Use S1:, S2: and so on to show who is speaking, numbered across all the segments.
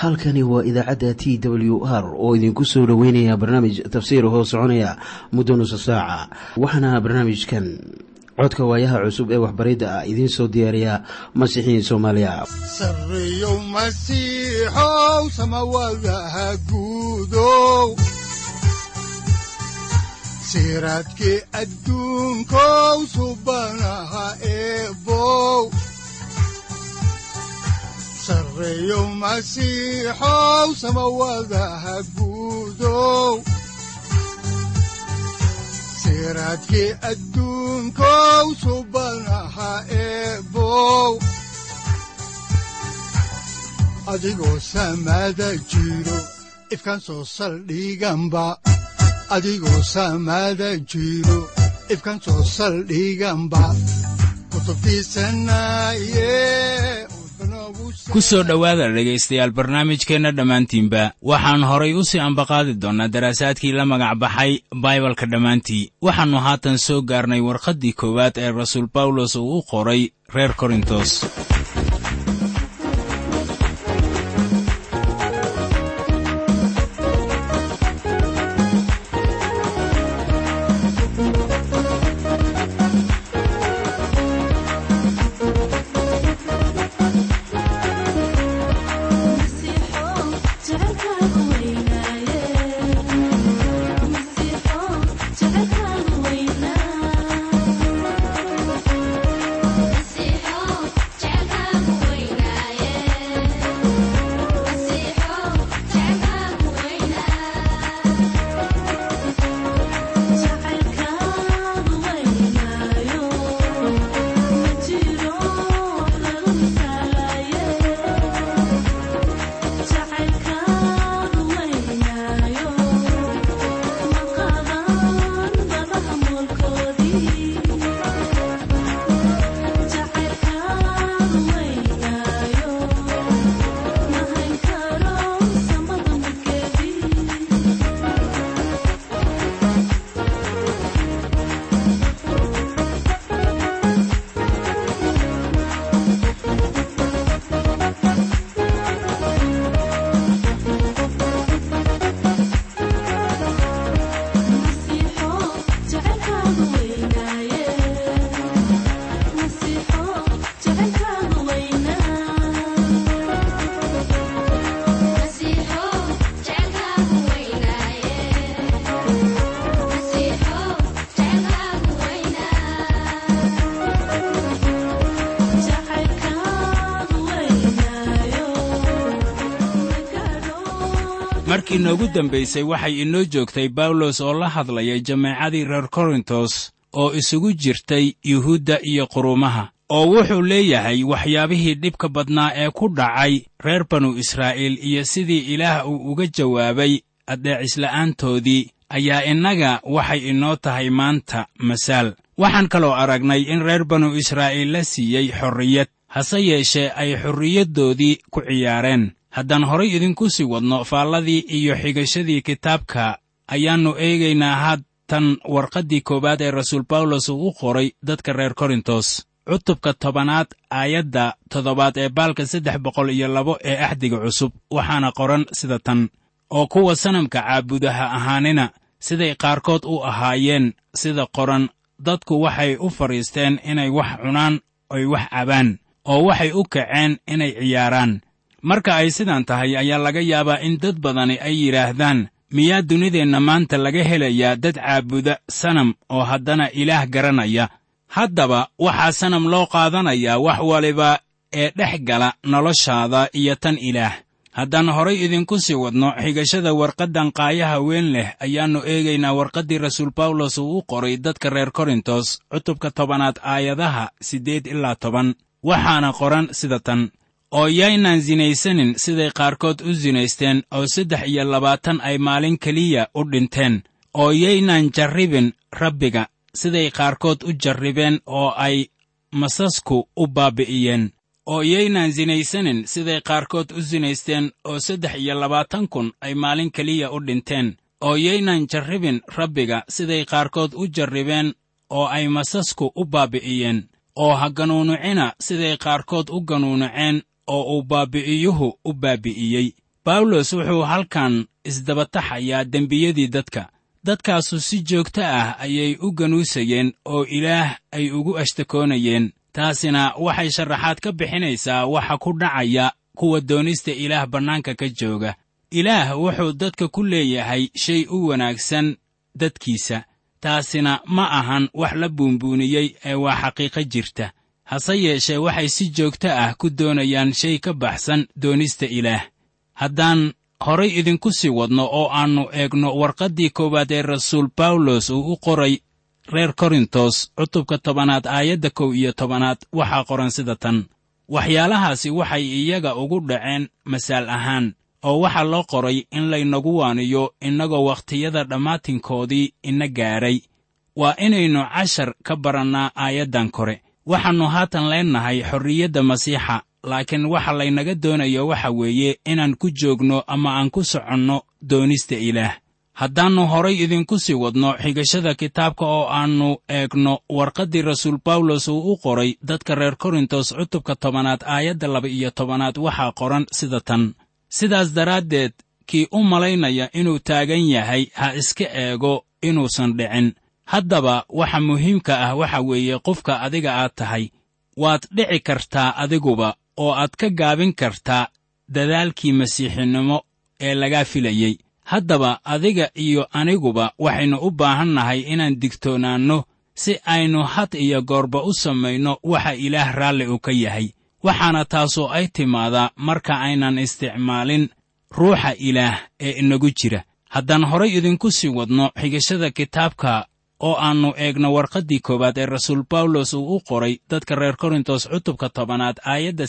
S1: halkani waa idaacadda TWR oo idinku soo dhaweynaya barnaamij tafsiir hoo soconaya muddo nusu saaca. Waxaana barnaamijkan codka waayaha cusub ee waxbaridda ah idiin soo diyaariya Masiixiin Soomaaliya.
S2: Sarreeyow Masiixow samawadaha guudow, siraadkii adduunkow subanaha eebow. Sarreeyow Masiixow samawadaha guudow, siraadkii adduunkow subanaha eebow. Adigoo samada jiro ifkaan soo saldhiganba, adigoo samada jiro ifkaan soo saldhiganba.
S3: ku soo dhowaada dhegaystayaal barnaamijkeenna dhammaantiinba. waxaan horay u sii ambaqaadi doonnaa daraasaadkii la magac baxay baibalka dhammaantii. waxaannu haatan soo gaarnay warqaddii koowaad ee rasuul bawlos uu u qoray reer korintos. markii noogu dambaysay waxay inoo joogtay bawlos oo la hadlayay jameecadii reer korintos oo isugu jirtay yuhuudda iyo quruumaha, oo wuxuu leeyahay waxyaabihii dhibka badnaa ee ku dhacay reer banu Israa'iil iyo sidii Ilaah uu uga jawaabay addeecisla'aantoodii ayaa innaga waxay inoo tahay maanta masaal. waxaan kaloo aragnay in reer banu Israa'iil la siiyey xorriyad, hase yeeshee ay xorriyaddoodii ku ciyaareen. haddaan horay idinku sii wadno faalladii iyo xigashadii kitaabka, ayaannu eegaynaa haatan warqaddii koowaad ee rasuul bawlos uu u qoray dadka reer korintos, cutubka 10 aayadda 7 ee baalka 302 ee Axdiga Cusub. waxaana qoran sida tan: oo kuwa sanamka caabudaha ahaanina siday qaarkood u ahaayeen, sida qoran, dadku waxay u fadhiisteen inay wax cunaan oy wax cabaan, oo waxay u kaceen inay ciyaaraan. marka ay sidan tahay ayaa laga yaabaa in dad badani ay yidhaahdaan, miyaa dunideenna maanta laga helayaa dad caabuda sanam oo haddana Ilaah garanaya? haddaba waxaa sanam loo qaadanayaa wax waliba ee dhex gala noloshaada iyo tan Ilaah. haddaan horay idinku sii wadno xigashada warqaddan qaayaha weyn leh, ayaannu eegaynaa warqaddii rasuul bawlos uu u qoray dadka reer korintos, cutubka 10 aayadaha 8 ilaa 10. waxaana qoran sida tan: oo yaynaan sinaysanin siday qaarkood u sinaysteen, oo 23 ay maalin keliya u dhinteen. oo yaynaan jarribin Rabbiga siday qaarkood u jarribeen oo ay masasku u baabi'iyeen. oo yaynaan sinaysanin siday qaarkood u sinaysteen, oo 23,000 ay maalin keliya u dhinteen. oo yaynaan jarribin Rabbiga siday qaarkood u jarribeen oo ay masasku u baabi'iyeen. oo ha ganuunucina siday qaarkood u ganuunuceen oo uu baabi'iyuhu u baabi'iyey. bawlos wuxuu halkan isdabataxayaa dembiyadii dadkaasu si joogto ah ayay u ganuusayeen oo ilaah ay ugu ashtakoonayeen. taasina waxay sharaxaad ka bixinaysaa waxa ku dhacaya kuwa doonista ilaah bannaanka ka jooga. ilaah wuxuu dadka ku leeyahay shay u wanaagsan dadkiisa. taasina ma ahan wax la buunbuuniyey ee waa xaqiiqo jirta. hase yeeshee waxay si joogto ah ku doonayaan shay ka baxsan doonista ilaah. haddaan horay idinku sii wadno oo aannu eegno warqaddii koowaad ee rasuul bawlos uu u qoray reer korintos cutubka 10 aayadda 11 waxaa qoran sida tan: waxyaalahaasi waxay iyaga ugu dhaceen masaal ahaan, oo waxaa loo qoray in laynagu waaniyo innagoo wakhtiyada dhammaatinkoodii ina gaadhay. waa inaynu cashar ka barannaa aayaddan kore. waxaannu haatan leennahay xorriyadda masiixa, laakiin waxa laynaga doonayo waxa weeye inaan ku joogno ama aan ku soconno doonista ilaah. haddaannu horay idinku sii wadno xigashada kitaabka oo aannu eegno warqaddii rasuul bawlos uu u qoray dadka reer korintos cutubka 10 aayadda 12 waxaa qoran sida tan: sidaas daraaddeed kii u malaynaya inuu taagan yahay ha iska eego inuusan dhicin. haddaba waxa muhiimka ah waxa weeye qofka adiga aad tahay. waad dhici kartaa adiguba oo aad ka gaabin kartaa dadaalkii masiixinimo ee lagaa filayey. haddaba adiga iyo aniguba waxaynu u baahannahay inaan digtoonaanno si aynu had iyo goorba u samayno waxa ilaah raalli u ka yahay. waxaana taasoo ay timaadaa marka aynan isticmaalin ruuxa ilaah ee inagu jira. haddaan horay idinku sii wadno xigashada kitaabka oo aannu eegno warqaddii koowaad ee rasuul bawlos uu u qoray dadka reer korintos cutubka 10 aayadda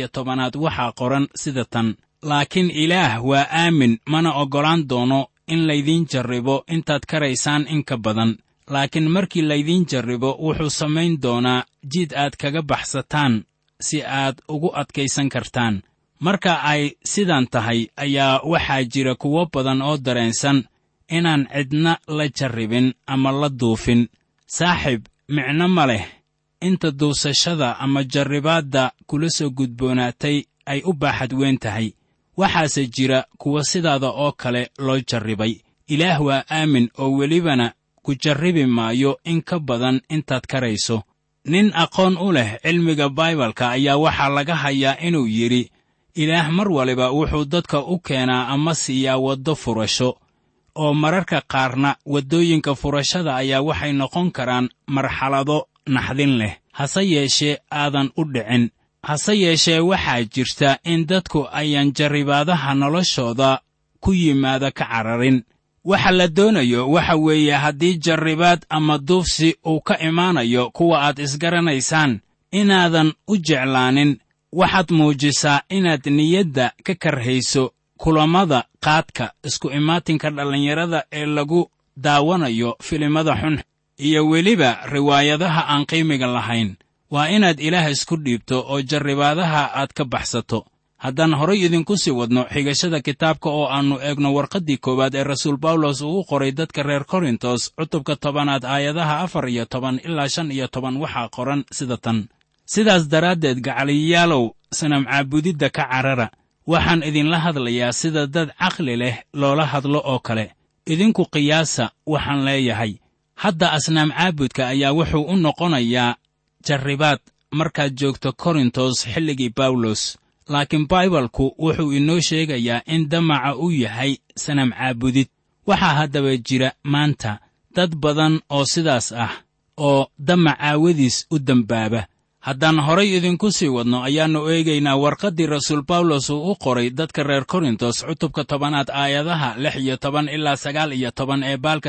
S3: 13 waxaa qoran sida tan: laakiin ilaah waa aamin, mana oggolaan doono in laydiin jarribo intaad karaysaan in ka badan. laakiin markii laydiin jarribo wuxuu samayn doonaa jid aad kaga baxsataan si aad ugu adkaysan kartaan. marka ay sidan tahay ayaa waxaa jira kuwo badan oo dareensan inaan cidna la jarribin ama la duufin. saaxiib, micno ma leh inta duusashada ama jarribaadda kula soo gudboonaatay ay u baaxad weyn tahay. waxaase jira kuwa sidaada oo kale loo jarribay. ilaah waa aamin oo welibana ku jarribi maayo in ka badan intaad karayso. nin aqoon u leh cilmiga baybalka ayaa waxaa laga hayaa inuu yidhi, ilaah mar waliba wuxuu dadka u keenaa ama siiyaa waddo furasho, oo mararka qaarna waddooyinka furashada ayaa waxay noqon karaan marxalado naxdin leh, hase yeeshee aadan u dhicin. hase yeeshee waxaa jirta in dadku ayaan jarribaadaha noloshooda ku yimaada ka cararin. waxa la doonayo waxa weeye haddii jarribaad ama duufsi uu ka imaanayo kuwa aad isgaranaysaan, inaadan u jeclaanin. waxaad muujisaa inaad niyadda ka karhayso kulammada qaadka, isku imaatinka dhallinyarada ee lagu daawanayo filimada xun, iyo weliba riwaayadaha aan qiimiga lahayn. waa inaad ilaah isku dhiibto oo jarribaadaha aad ka baxsato. haddaan horay idinku sii wadno xigashada kitaabka oo aannu eegno warqaddii koowaad ee rasuul bawlos uu u qoray dadka reer korintos cutubka 10 aayadaha 14 ilaa 15 waxaa qoran sida tan: sidaas daraaddeed gacaliyaalow, sanam caabudidda ka carara. waxaan idinla hadlayaa sida dad caqli leh loola hadlo oo kale. idinku qiyaasa waxaan leeyahay. hadda asnaam caabudka ayaa wuxuu u noqonayaa jarribaad markaad joogto korintos xilligii bawlos. laakiin baybalku wuxuu inoo sheegayaa in damaca uu yahay sanam caabudid. waxaa haddaba jira maanta dad badan oo sidaas ah oo damac aawadiis u dembaaba. haddaan horay idinku sii wadno ayaannu eegaynaa warqaddii rasuul bawlos uu u qoray dadka reer korintos cutubka 10 aayadaha 16 ilaa 19 ee baalka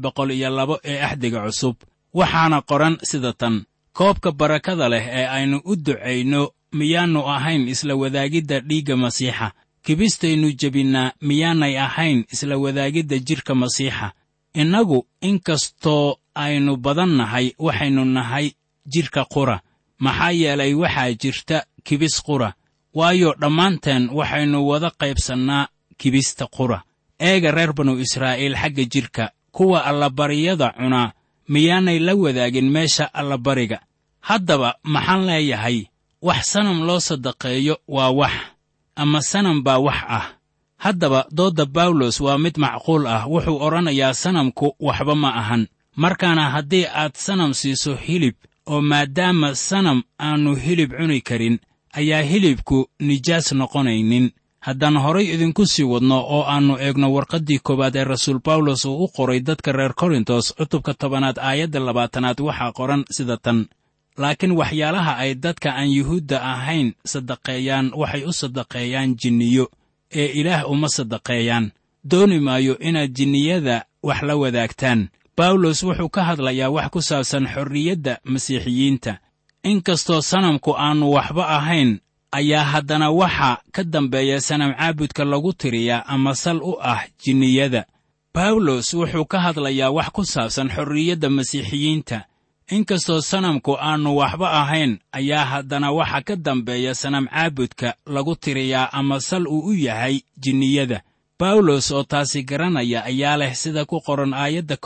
S3: 302 ee axdiga cusub. waxaana qoran sida tan: koobka barakada leh ee aynu u ducayno miyaannu ahayn isla wadaagidda dhiigga masiixa? kibistaynu jebinnaa miyaanay ahayn isla wadaagidda jidhka masiixa? innagu inkastoo aynu badan nahay waxaynu nahay jidhka qura. maxaa yeelay waxaa jirta kibis qura, waayo dhammaanteen waxaynu wada qaybsannaa kibista qura. eega reer banu israa'iil xagga jidhka, kuwa allabariyada cunaa miyaanay la wadaagin meesha allabariga? haddaba maxaan leeyahay? wax sanam loo sadaqeeyo waa wax, ama sanam baa wax ah. haddaba doodda bawlos waa mid macquul ah. wuxuu odhanayaa sanamku waxba ma ahan. markaana haddii aad sanam siiso hilib, oo maadaama sanam aannu hilib cuni karin, ayaa hilibku nijaas noqonaynin. haddaan horay idinku sii wadno oo aannu eegno warqaddii koowaad ee rasuul bawlos uu u qoray dadka reer korintos cutubka 10 aayadda 20 waxaa qoran sida tan: laakiin waxyaalaha ay dadka aan yuhuudda ahayn sadaqeeyaan waxay u sadaqeeyaan jinniyo, ee ilaah uma sadaqeeyaan. dooni maayo inaad jinniyada wax la wadaagtaan. bawlos wuxuu ka hadlayaa wax ku saabsan xorriyadda masiixiyiinta. inkastoo sanamku aannu waxba ahayn, ayaa haddana waxa ka dambeeya sanam caabudka lagu tiriyaa ama sal u ah jinniyada. bawlos wuxuu ka hadlayaa wax ku saabsan xorriyadda masiixiyiinta. inkastoo sanamku aannu waxba ahayn, ayaa haddana waxa ka dambeeya sanam caabudka lagu tiriyaa ama sal uu u yahay jinniyada. bawlos oo taasi garanaya ayaa leh sida ku qoran aayadda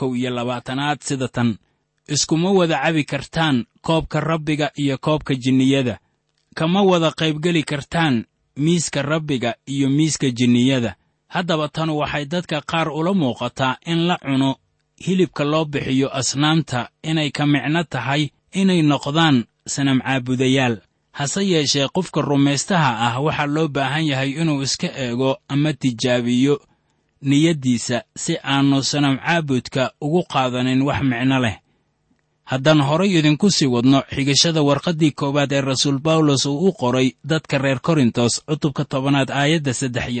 S3: 21 sida tan: iskuma wada cabi kartaan koobka rabbiga iyo koobka jinniyada. kama wada qaybgeli kartaan miiska rabbiga iyo miiska jinniyada. haddaba tan waxay dadka qaar ula muuqataa in la cuno hilibka loo bixiyo asnaamta inay ka micno tahay inay noqdaan sanam caabudayaal. hase yeeshee qofka rumaystaha ah waxaa loo baahan yahay inuu iska eego ama tijaabiyo niyaddiisa si aannu sanam caabudka ugu qaadanin wax micno leh. haddaan horay idinku sii wadno xigashada warqaddii koowaad ee rasuul bawlos uu u qoray dadka reer korintos cutubka 10 aayadda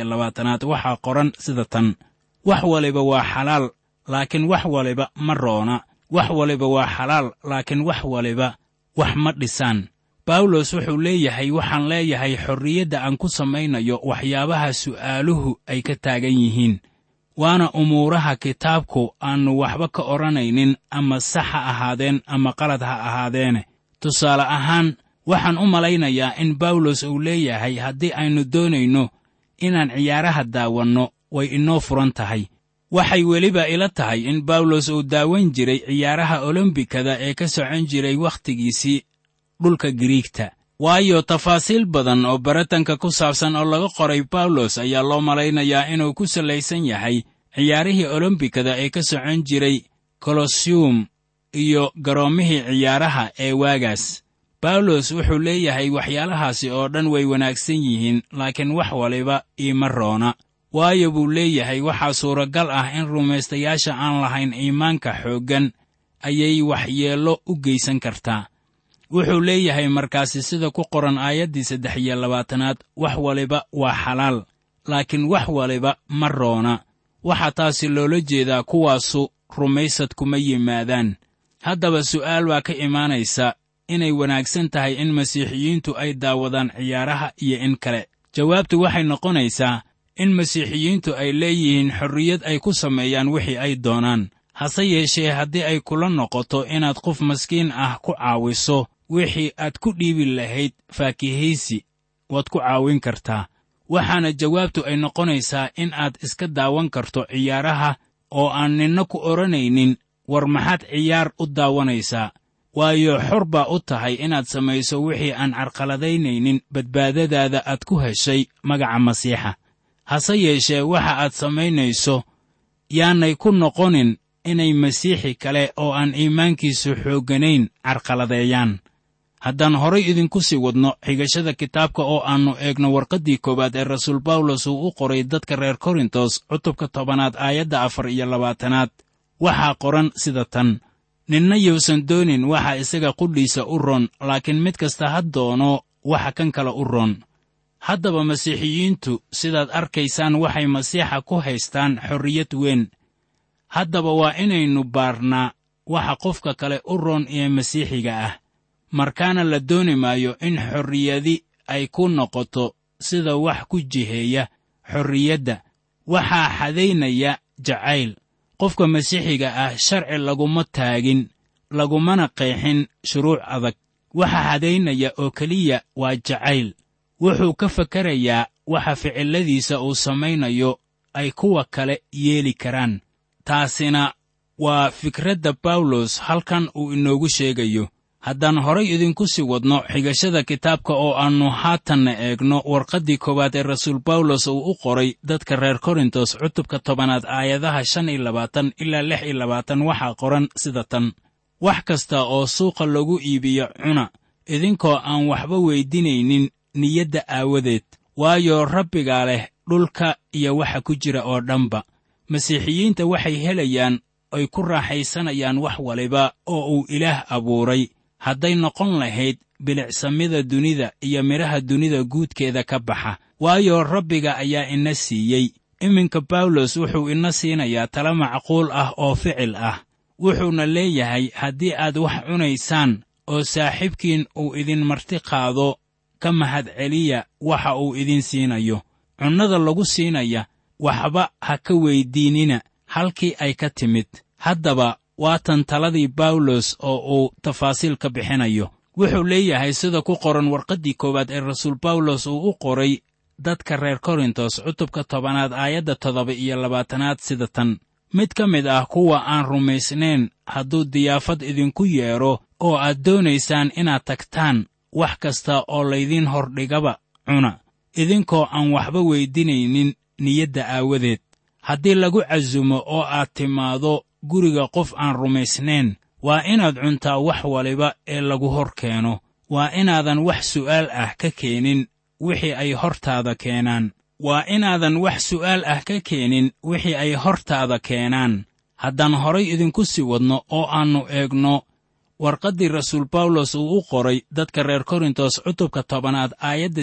S3: 23 waxaa qoran sida tan: wax waliba waa xalaal, laakiin wax waliba ma roona. wax waliba waa xalaal, laakiin wax waliba wax ma dhisaan. bawlos wuxuu leeyahay waxaan leeyahay xorriyadda aan ku samaynayo waxyaabaha su'aaluhu ay ka taagan yihiin, waana umuuraha kitaabku aannu waxba ka odhanaynin, ama sax ha ahaadeen ama qalad ha ahaadeene. tusaale ahaan, waxaan u malaynayaa in bawlos uu leeyahay haddii aynu doonayno inaan ciyaaraha daawanno way inoo furan tahay. waxay weliba ila tahay in bawlos uu daawan jiray ciyaaraha olombikada ee ka socon jiray wakhtigiisii dhulka Giriigta. waayo tafaasiil badan oo baratanka ku saabsan oo laga qoray bawlos ayaa loo malaynayaa inuu ku salaysan yahay ciyaarihii olombikada ee ka socon jiray kolosiyum iyo garoomihii ciyaaraha ee waagaas. bawlos wuxuu leeyahay waxyaalahaasi oo dhan way wanaagsan yihiin, laakiin wax waliba iima roona. waayo buu leeyahay waxaa suuragal ah in rumaystayaasha aan lahayn iimaanka xooggan ayay waxyeello u geysan kartaa. wuxuu leeyahay markaasi sida ku qoran aayaddii 23 wax waliba waa xalaal, laakiin wax waliba ma roona. waxaa taasi loola jeedaa kuwaasu rumaysad kuma yimaadaan. haddaba su'aal baa ka imaanaysa inay wanaagsan tahay in masiixiyiintu ay daawadaan ciyaaraha iyo in kale. jawaabtu waxay noqonaysaa in masiixiyiintu ay leeyihiin xorriyad ay ku sameeyaan wixii ay doonaan. hase yeeshee haddii ay kula noqoto inaad qof maskiin ah ku caawiso wixii aad ku dhiibi lahayd faakihaysi, waad ku caawin kartaa. waxaana jawaabtu ay noqonaysaa in aad iska daawan karto ciyaaraha oo aan ninna ku odhanaynin war maxaad ciyaar u daawanaysaa. waayo xor baa u tahay inaad samayso wixii aan carqaladaynaynin badbaadadaada aad ku heshay magaca masiixa. hase yeeshee waxa aad samaynayso yaanay ku noqonin inay masiixi kale oo aan iimaankiisu xoogganayn carqaladeeyaan. haddaan horay idinku sii wadno xigashada kitaabka oo aannu eegno warqaddii koowaad ee rasuul bawlos uu u qoray dadka reer korintos cutubka 10 aayadda 24 waxaa qoran sida tan: ninna yuusan doonin waxa isaga qudhiisa u roon, laakiin mid kasta ha doono waxa kan kale u roon. haddaba masiixiyiintu sidaad arkaysaan waxay masiixa ku haystaan xorriyad weyn. haddaba waa inaynu baarnaa waxa qofka kale u roon ee masiixiga ah. markaana la dooni maayo in xorriyadi ay ku noqoto sida wax ku jiheeya xorriyadda. waxaa xadaynaya jacayl. qofka masiixiga ah sharci laguma taagin, lagumana qeexin shuruuc adag. waxa xadaynaya oo keliya waa jacayl. wuxuu ka fakarayaa waxa ficilladiisa uu samaynayo ay kuwa kale yeeli karaan. taasina waa fikradda bawlos halkan uu inoogu sheegayo. haddaan horay idinku sii wadno xigashada kitaabka oo aannu haatanna eegno warqaddii koowaad ee rasuul bawlos uu u qoray dadka reer korintos cutubka 10 aayadaha 25 ilaa 26 waxaa qoran sida tan: wax kasta oo suuqa lagu iibiyo cuna, idinkoo aan waxba weydinaynin niyadda aawadeed, waayo rabbigaa leh dhulka iyo waxa ku jira oo dhanba. masiixiyiinta waxay helayaan ay ku raaxaysanayaan wax waliba oo uu ilaah abuuray, hadday noqon lahayd bilicsamida dunida iyo midhaha dunida guudkeeda ka baxa, waayo rabbiga ayaa ina siiyey. iminka bawlos wuxuu ina siinayaa talo macquul ah oo ficil ah. wuxuuna leeyahay haddii aad wax cunaysaan oo saaxiibkiin uu idin marti qaado, ka mahadceliya waxa uu idin siinayo. cunnada lagu siinaya waxba ha ka weyddiinina halkii ay ka timid. haddaba waa tan taladii bawlos oo uu tafaasiil ka bixinayo. wuxuu leeyahay sida ku qoran warqaddii koowaad ee rasuul bawlos uu u qoray dadka reer korintos cutubka 10 aayadda 27 sida tan: mid ka mid ah kuwa aan rumaysnayn hadduu diyaafad idinku yeedho oo aad doonaysaan inaad tagtaan, wax kasta oo laydiin hordhigaba cuna, idinkoo aan waxba weydinaynin niyadda aawadeed. haddii lagu casumo oo aad timaado guriga qof aan rumaysnayn, waa inaad cuntaa wax waliba ee lagu hor keeno. waa inaadan wax su'aal ah ka keenin wixii ay hortaada keenaan. haddaan horay idinku sii wadno oo aannu eegno warqaddii rasuul bawlos uu u qoray dadka reer korintos cutubka 10 aayadda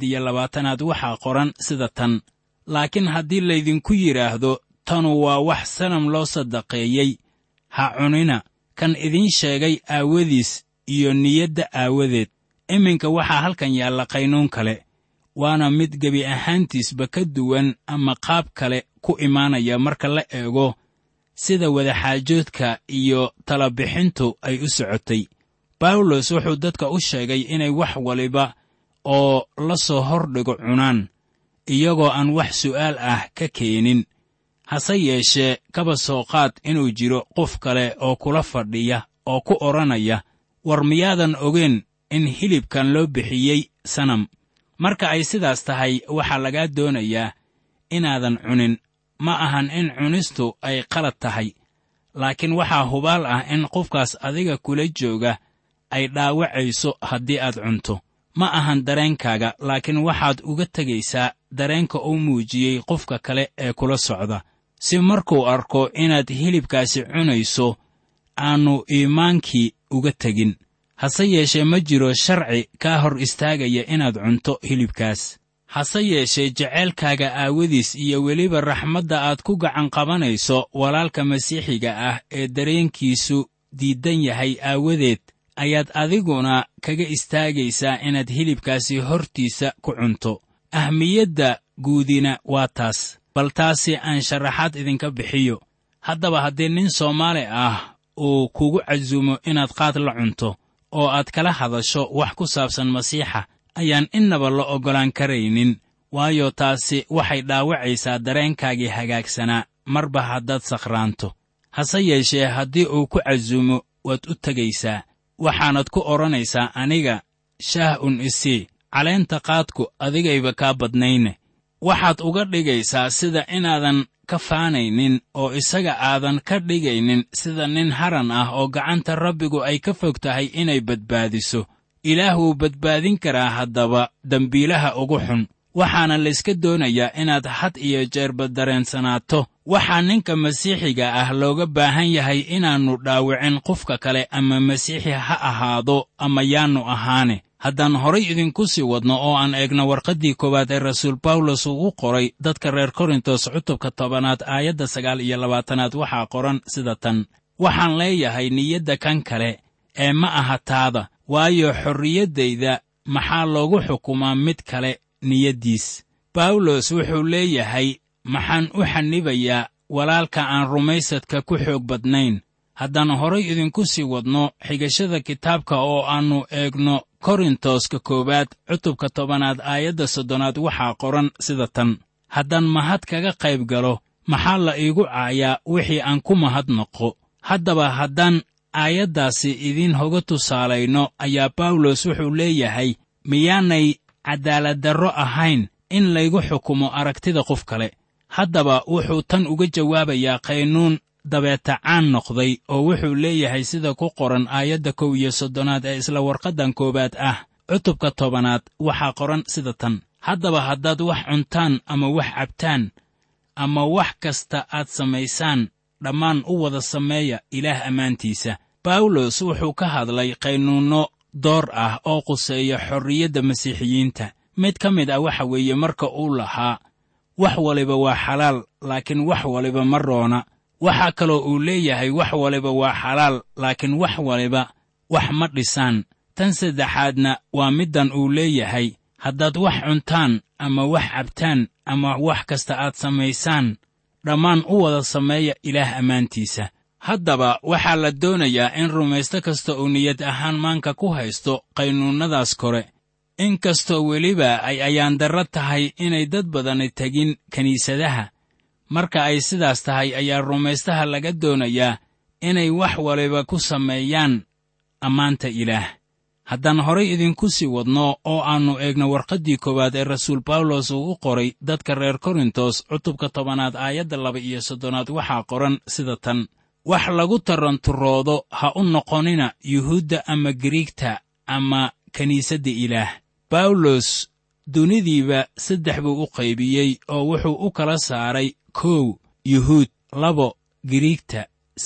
S3: 28 waxaa qoran sida tan: laakiin haddii laydinku yidhaahdo tanu waa wax sanam loo sadaqeeyey, ha cunina, kan idiin sheegay aawadiis iyo niyadda aawadeed. iminka waxaa halkan yaalla qaynuun kale, waana mid gebi ahaantiisba ka duwan ama qaab kale ku imaanaya marka la eego sida wadaxaajoodka iyo talabixintu ay u socotay. bawlos wuxuu dadka u sheegay inay wax waliba oo la soo hordhigo cunaan, iyagoo aan wax su'aal ah ka keenin. hase yeeshee kaba soo qaad inuu jiro qof kale oo kula fadhiya oo ku odhanaya, war miyaadan ogeyn in hilibkan loo bixiyey sanam? marka ay sidaas tahay, waxaa lagaa doonayaa inaadan cunin. ma ahan in cunistu ay qalad tahay, laakiin waxaa hubaal ah in qofkaas adiga kula jooga ay dhaawacayso haddii aad cunto. ma ahan dareenkaaga, laakiin waxaad uga tegaysaa dareenka uu muujiyey qofka kale ee kula socda, si markuu arko inaad hilibkaasi cunayso aannu iimaankii uga tegin. hase yeeshee ma jiro sharci kaa hor istaagaya inaad cunto hilibkaas. hase yeeshee jaceylkaaga aawadiis iyo weliba raxmadda aad ku gacan qabanayso walaalka masiixiga ah ee dareenkiisu diidan yahay aawadeed, ayaad adiguna kaga istaagaysaa inaad hilibkaasi hortiisa ku cunto. ahmiyadda guudina waa taas, bal taasi aan sharaxaad idinka bixiyo. haddaba haddii nin Soomaali ah uu kugu casuumo inaad qaad la cunto oo aad kala hadasho wax ku saabsan masiixa, ayaan innaba la oggolaan karaynin, waayo taasi waxay dhaawacaysaa dareenkaagii hagaagsanaa marba haddaad sakhraanto. hase yeeshee haddii uu ku casuumo, waad u tegaysaa, waxaanad ku odhanaysaa, aniga shaah isii, caleenta qaadku adigayba kaa badnayne. waxaad uga dhigaysaa sida inaadan ka faanaynin oo isaga aadan ka dhigaynin sida nin haran ah oo gacanta rabbigu ay ka fog tahay inay badbaadiso. ilaah wuu badbaadin karaa haddaba dembiilaha ugu xun, waxaana layska doonayaa inaad had iyo jeerba dareensanaato waxaa ninka masiixiga ah looga baahan yahay inaannu dhaawicin qofka kale, ama masiixi ha ahaado ama yaannu ahaane. haddaan horay idinku sii wadno oo aan eegno warqaddii koowaad ee rasuul bawlos uu u qoray dadka reer korintos cutubka 10 aayadda 29 waxaa qoran sida tan: waxaan leeyahay niyadda kan kale ee ma aha taada, waayo xorriyaddayda maxaa loogu xukumaa mid kale niyaddiis. bawlos wuxuu leeyahay, maxaan u xannibayaa walaalka aan rumaysadka ku xoog badnayn. haddaan horay idinku sii wadno xigashada kitaabka oo aannu eegno korintoska koowaad cutubka 10 aayadda 30 waxaa qoran sida tan: haddaan mahad kaga qayb galo, maxaa la iigu caayaa wixii aan ku mahadnaqo? haddaba haddaan aayaddaasi idiin hoga tusaalayno ayaa bawlos wuxuu leeyahay miyaanay cadaaladdarro ahayn in laygu xukumo aragtida qof kale. haddaba wuxuu tan uga jawaabayaa qaynuun dabeetacaan noqday oo wuxuu leeyahay sida ku qoran aayadda 31 ee isla warqaddan 1 ah cutubka 10 waxaa qoran sida tan: haddaba haddaad wax cuntaan ama wax cabtaan ama wax kasta aad samaysaan dhammaan u wada sameeya ilaah ammaantiisa. bawlos wuxuu ka hadlay qaynuunno door ah oo quseeya xorriyadda masiixiyiinta. mid ka mid ah waxa weeye marka uu lahaa wax waliba waa xalaal laakiin wax waliba ma roona. waxaa kaloo uu leeyahay wax waliba waa xalaal laakiin wax waliba wax ma dhisaan. tan saddexaadna waa middan uu leeyahay haddaad wax cuntaan ama wax cabtaan ama wax kasta aad samaysaan dhammaan u wada sameeya ilaah ammaantiisa. haddaba waxaa la doonayaa in rumaysto kasta uu niyad ahaan maanka ku haysto qaynuunnadaas kore. in kastoo weliba ay ayaandarro tahay inay dad badani tegin kiniisadaha, marka ay sidaas tahay ayaa rumaystaha laga doonayaa inay wax waliba ku sameeyaan ammaanta ilaah. haddaan horay idinku sii wadno oo aannu eegno warqaddii 1 ee rasuul bawlos uu u qoray dadka reer korintos cutubka 10 aayadda 32 waxaa qoran sida tan: wax lagu taranturoodo ha u noqonina yuhuudda ama giriigta ama kiniisadda ilaah. bawlos dunidiiba 3 buu u qaybiyey oo wuxuu u kala saaray 1 yuhuud, 2 giriigta,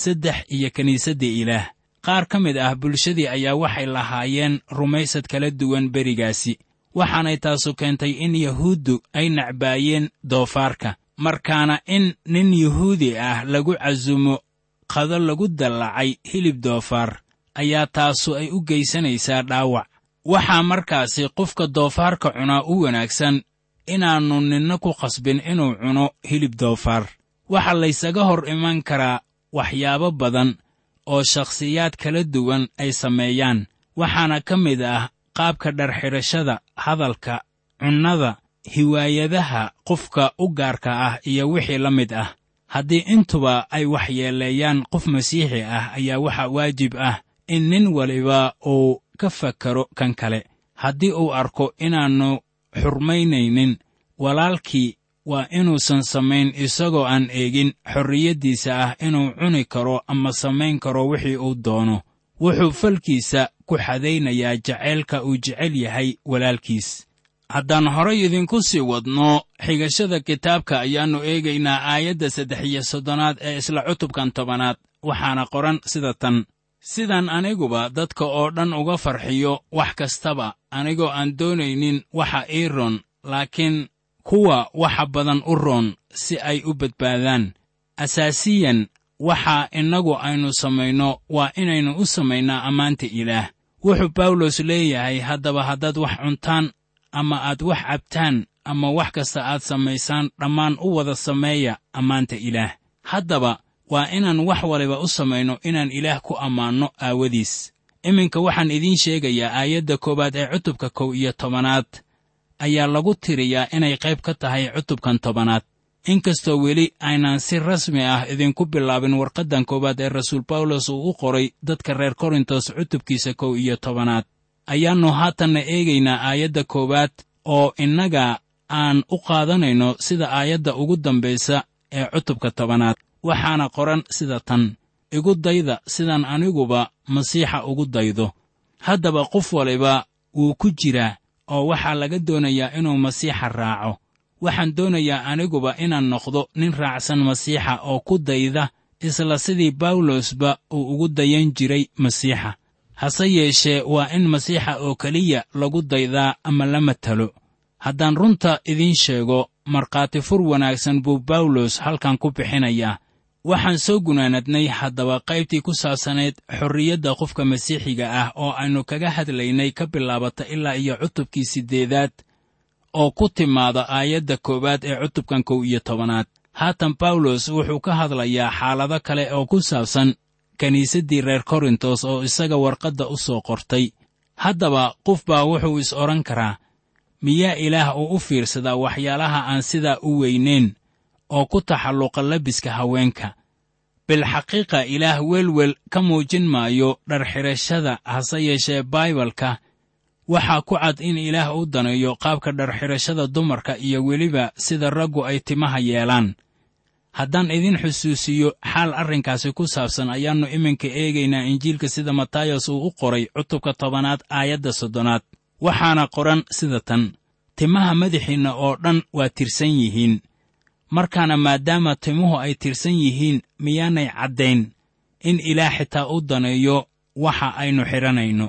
S3: 3 iyo kiniisadda ilaah. qaar ka mid ah bulshadii ayaa waxay lahaayeen rumaysad kala duwan berigaasi, waxaanay taasu keentay in yahuuddu ay nacbaayeen doofaarka. markaana in nin yuhuudi ah lagu casumo qado lagu dallacay hilib doofaar ayaa taasu ay u geysanaysaa dhaawac. waxaa markaasi qofka doofaarka cunaa u wanaagsan inaannu ninna ku qasbin inuu cuno hilib doofaar. waxaa laysaga hor iman karaa waxyaabo badan oo shakhsiyaad kala duwan ay sameeyaan, waxaana ka mid ah qaabka dharxidhashada, hadalka, cunnada, hiwaayadaha qofka u gaarka ah iyo wixii la mid ah. haddii intuba ay waxyeeleeyaan qof masiixi ah ayaa waxaa waajib ah in nin waliba uu ka fakaro kan kale. haddii uu arko inaannu xurmaynaynin walaalkii, waa inuusan samayn isagoo aan eegin xorriyaddiisa ah inuu cuni karo ama samayn karo wixii uu doono. wuxuu falkiisa ku xadaynayaa jacaylka uu jecel yahay walaalkiis. haddaan horay idinku sii wadno xigashada kitaabka ayaannu eegaynaa aayadda 33 ee isla cutubkan 10 waxaana qoran sida tan: sidaan aniguba dadka oo dhan uga farxiyo wax kastaba anigoo aan doonaynin waxa ii roon, laakiin kuwa waxa badan u roon si ay u badbaadaan. asaasiyan waxa innagu aynu samayno waa inaynu u samaynaa ammaanta ilaah. wuxuu bawlos leeyahay haddaba haddaad wax cuntaan ama aad wax cabtaan ama wax kasta aad samaysaan dhammaan u wada sameeya ammaanta ilaah. haddaba waa inaan wax waliba u samayno inaan ilaah ku ammaanno aawadiis. iminka waxaan idiin sheegayaa aayadda 1 ee cutubka 11 ayaa lagu tiriyaa inay qayb ka tahay cutubkan 10. inkastoo weli aynaan si rasmi ah idinku bilaabin warqaddan 1 ee rasuul bawlos uu u qoray dadka reer korintos cutubkiisa 11 ayaannu haatanna eegaynaa aayadda 1 oo innaga aan u qaadanayno sida aayadda ugu dambaysa ee cutubka 10. waxaana qoran sida tan: igu dayda sidaan aniguba masiixa ugu daydo. haddaba qof waliba wuu ku jiraa oo waxaa laga doonayaa inuu masiixa raaco. waxaan doonayaa aniguba inaan noqdo nin raacsan masiixa oo ku dayda isla sidii bawlosba uu ugu dayan jiray masiixa. hase yeeshee waa in masiixa oo keliya lagu daydaa ama la matalo. haddaan runta idiin sheego, markhaati fur wanaagsan buu bawlos halkan ku bixinayaa. waxaan soo gunaanadnay haddaba qaybtii ku saabsanayd xorriyadda qofka masiixiga ah oo aynu kaga hadlaynay ka bilaabata ilaa iyo cutubkii 8 oo ku timaada aayadda 1 ee cutubkan 11. haatan bawlos wuxuu ka hadlayaa xaalado kale oo ku saabsan kiniisaddii reer korintos oo isaga warqadda u soo qortay. haddaba qof baa wuxuu is odhan karaa, miyaa ilaah uu u fiirsadaa waxyaalaha aan sidaa u weynayn oo ku taxalluqa labiska haweenka? bilxaqiiqa ilaah welwel ka muujin maayo dharxidhashada, hase yeeshee baibalka waxaa ku cad in ilaah u daneeyo qaabka dharxidhashada dumarka iyo weliba sida raggu ay timaha yeelaan. haddaan idin xusuusiyo xaal arrinkaasi ku saabsan, ayaannu iminka eegaynaa injiilka sida matayos uu u qoray cutubka 10 aayadda 30. waxaana qoran sida tan: timaha madaxiinna oo dhan waa tirsan yihiin. markaana maadaama timuhu ay tirsan yihiin, miyaanay caddayn in ilaah xitaa u daneeyo waxa aynu xidhanayno.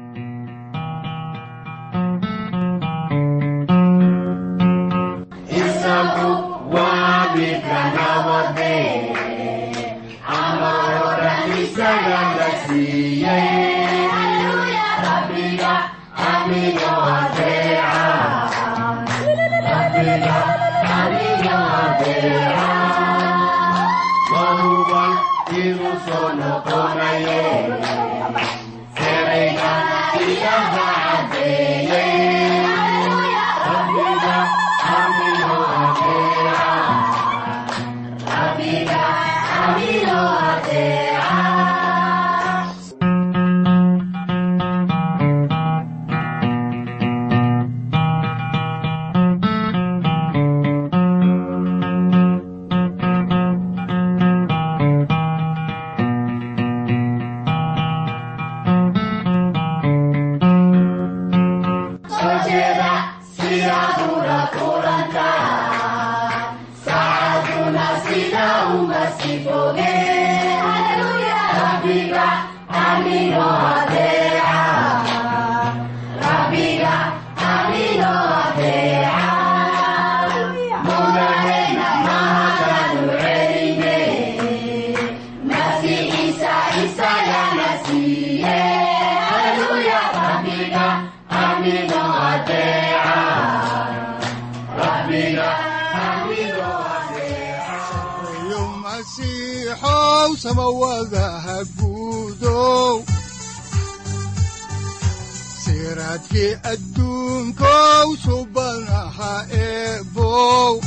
S2: siraadkii adduunkow subanaha eebow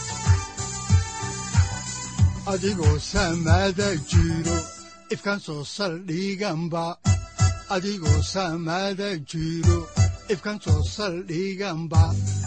S2: adigoo samada jiro ifkaan soo saldhiganba adigoo samada jiro ifkaan soo saldhiganba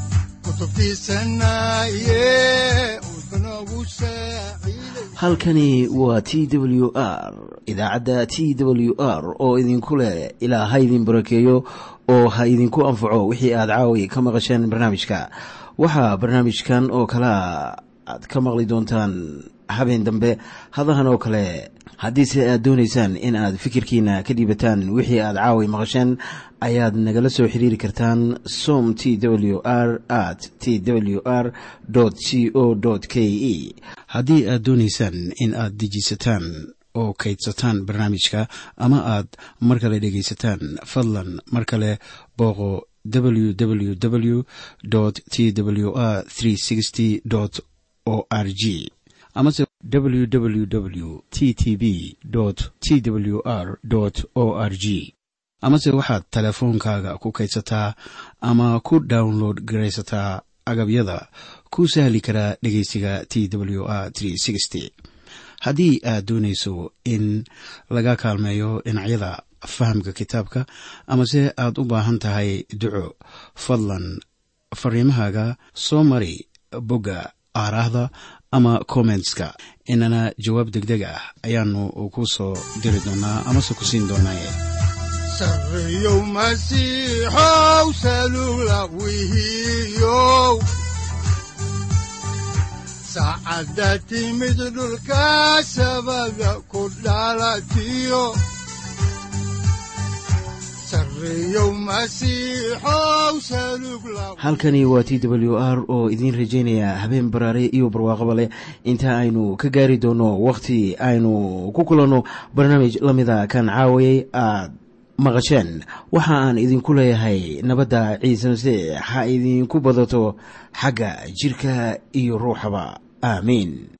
S1: halkani waa t w r idaacadda t w r oo idinku leh ilaa ha idin barakeeyo oo ha idinku anfaco wixii aad caawi ka maqasheen barnaamijka. waxaa barnaamijkan oo kalea aad ka maqli doontaan habeen dambe hadahan oo kale. haddiise aad doonaysaan in aad fikirkiina ka dhiibataan wixii aad caawi maqasheen, ayaad nagala soo xiriiri kartaan som t w r @t w r c o k e. haddii aad doonaysaan in aad dejiisataan oo kaydsataan barnaamijka ama aad mar kale dhegaysataan, fadlan mar kale booqo www t w r o r g amase www t t b t w r o r g. amase waxaad teleefoonkaaga ku kaydsataa ama ku download garaysataa agabyada ku sahli karaa dhegaysiga t w r. haddii aad doonayso in laga kaalmeeyo dhinacyada fahamka kitaabka amase aad u baahan tahay duco, fadlan fariimahaaga soo mari bogga aaraahda ama commentska, inana jawaab degdeg ah ayaanu ku soo diri doonaa amase ku siin doonaaye.
S2: sareeyow masiixow salugla wihiyow saacadda timid dhulka sabada ku dhalatiyo
S1: halkani waa t w r oo idiin rajaynaya habeen baraare iyo barwaaqaba leh, inta aynu ka gaari doono wakhti aynu ku kulanno barnaamij la mida kan caawayay aad maqasheen. waxa aan idinku leeyahay nabadda ciise masiix ha idinku badato xagga jidhka iyo ruuxaba. aamiin.